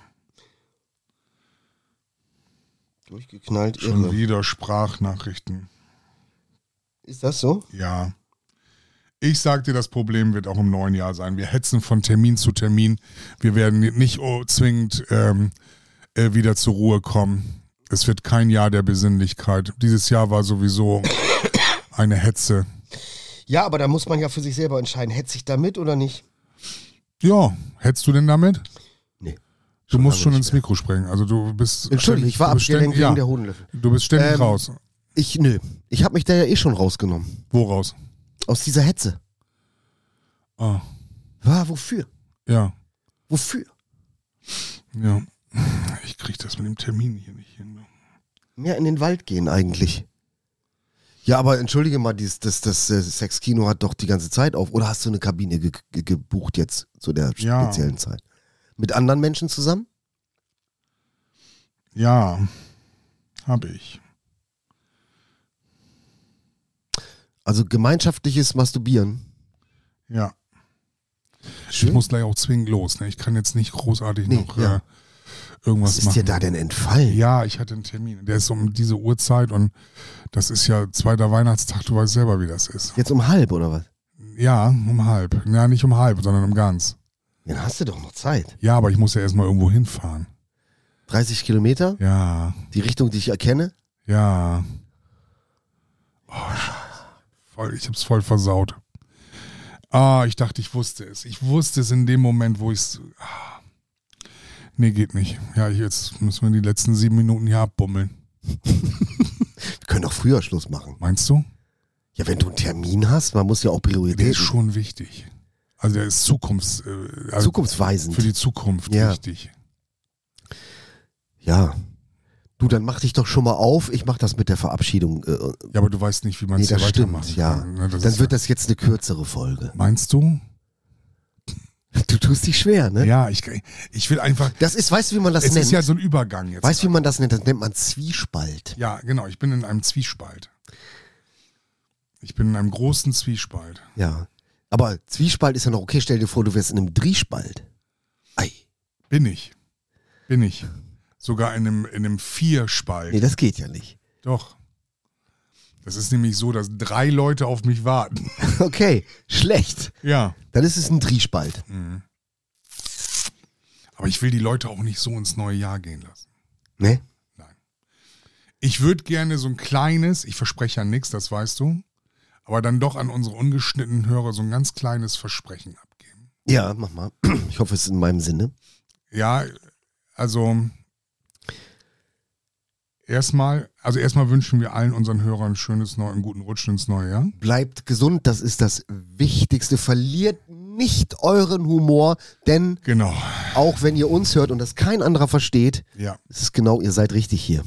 Durchgeknallt, Schon irre. wieder Sprachnachrichten. Ist das so? Ja. Ich sag dir, das Problem wird auch im neuen Jahr sein. Wir hetzen von Termin zu Termin. Wir werden nicht zwingend wieder zur Ruhe kommen. Es wird kein Jahr der Besinnlichkeit. Dieses Jahr war sowieso eine Hetze. Ja, aber da muss man ja für sich selber entscheiden, hetze ich damit oder nicht? Ja, hetzt du denn damit? Nee. Du musst schon lange ins Mikro sprengen. Also du bist. Entschuldigung, ich war abgelenkt wegen der Hodenlöffel. Du bist ständig raus. Ich habe mich da ja schon rausgenommen. Wo raus? Aus dieser Hetze. Ah, Wofür? ja. Wofür? Ja. Ich krieg das mit dem Termin hier nicht hin. Mehr in den Wald gehen eigentlich. Ja, aber entschuldige mal, das Sexkino hat doch die ganze Zeit auf. Oder hast du eine Kabine gebucht jetzt zu der speziellen Zeit? Mit anderen Menschen zusammen? Ja, habe ich. Also gemeinschaftliches Masturbieren. Ja. Schön. Ich muss gleich auch zwingend los. Ne? Ich kann jetzt nicht großartig noch ja. irgendwas Was ist machen. dir da denn entfallen? Ja, ich hatte einen Termin. Der ist um diese Uhrzeit und das ist ja 2. Weihnachtstag. Du weißt selber, wie das ist. Jetzt um 12 oder was? Ja, um 12. Ja, nicht um 12, sondern um ganz. Dann hast du doch noch Zeit. Ja, aber ich muss ja erstmal irgendwo hinfahren. 30 Kilometer? Ja, Die Richtung, die ich erkenne? ja. Oh, Scheiße. Ich hab's voll versaut. Ich dachte, ich wusste es. Ich wusste es in dem Moment, wo ich's. Nee, geht nicht. Ja, jetzt müssen wir die letzten 7 Minuten hier abbummeln. Wir können doch früher Schluss machen. Meinst du? Ja, wenn du einen Termin hast, man muss ja auch Der Prioritäten. ist schon wichtig. Also der ist Zukunftsweisend. für die Zukunft Ja. wichtig. Ja. Du, dann mach dich doch schon mal auf. Ich mach das mit der Verabschiedung. Ja, aber du weißt nicht, wie man Nee, es hier das weitermachen stimmt, ja. kann. Ne, Dann wird das jetzt eine kürzere Folge. Meinst du? Du tust dich schwer, ne? Ja, ich will einfach. Das ist, weißt du, wie man das Es nennt? ist ja so ein Übergang jetzt. Weißt du, wie man das nennt? Das nennt man Zwiespalt. Ja, genau. Ich bin in einem Zwiespalt. Ich bin in einem großen Zwiespalt. Ja. Aber Zwiespalt ist ja noch okay. Stell dir vor, du wärst in einem Driespalt. Ei. Bin ich. Sogar in einem Vierspalt. Nee, das geht ja nicht. Doch. Das ist nämlich so, dass 3 Leute auf mich warten. Okay, schlecht. Ja. Dann ist es ein Driespalt. Aber ich will die Leute auch nicht so ins neue Jahr gehen lassen. Ne? Ich würde gerne so ein kleines, ich verspreche ja nichts, das weißt du, aber dann doch an unsere ungeschnittenen Hörer so ein ganz kleines Versprechen abgeben. Ja, mach mal. Ich hoffe, es ist in meinem Sinne. Ja, also erstmal wünschen wir allen unseren Hörern einen guten Rutsch ins neue Jahr. Bleibt gesund, das ist das Wichtigste. Verliert nicht euren Humor, denn Genau. auch wenn ihr uns hört und das kein anderer versteht, Ja. ist es genau, ihr seid richtig hier.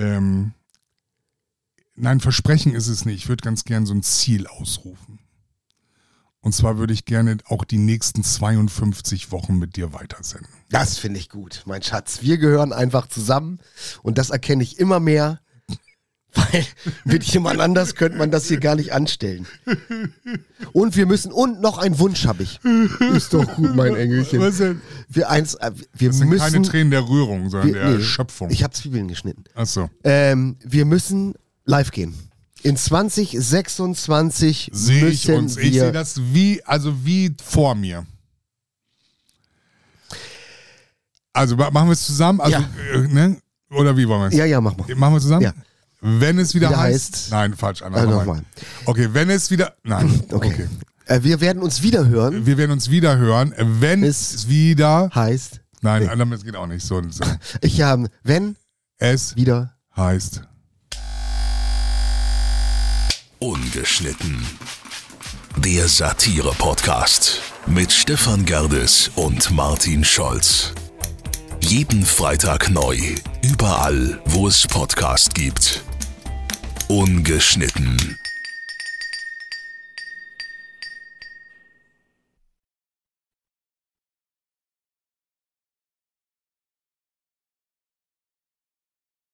Nein, Versprechen ist es nicht. Ich würde ganz gern so ein Ziel ausrufen. Und zwar würde ich gerne auch die nächsten 52 Wochen mit dir weitersenden. Das finde ich gut, mein Schatz. Wir gehören einfach zusammen und das erkenne ich immer mehr, weil mit jemand anders könnte man das hier gar nicht anstellen. Und noch einen Wunsch habe ich. Ist doch gut, mein Engelchen. Was denn? Das sind keine Tränen der Rührung, sondern der Erschöpfung. Ich habe Zwiebeln geschnitten. Ach so. Wir müssen live gehen. In 2026 Sehe ich müssen uns. Ich sehe das wie vor mir. Also machen wir es zusammen? Also, ne? Oder wie wollen wir es? Ja, mach mal. Machen wir zusammen? Ja. Wenn es wieder heißt. Nein, falsch. Nochmal. Okay, wenn es wieder. Nein. Okay. Wir werden uns wieder hören. Wir werden uns wieder hören, wenn es wieder heißt. Nein, das geht auch nicht so. Wenn es wieder heißt. Ungeschnitten. Der Satire-Podcast mit Stefan Gerdes und Martin Scholz. Jeden Freitag neu, überall, wo es Podcast gibt. Ungeschnitten.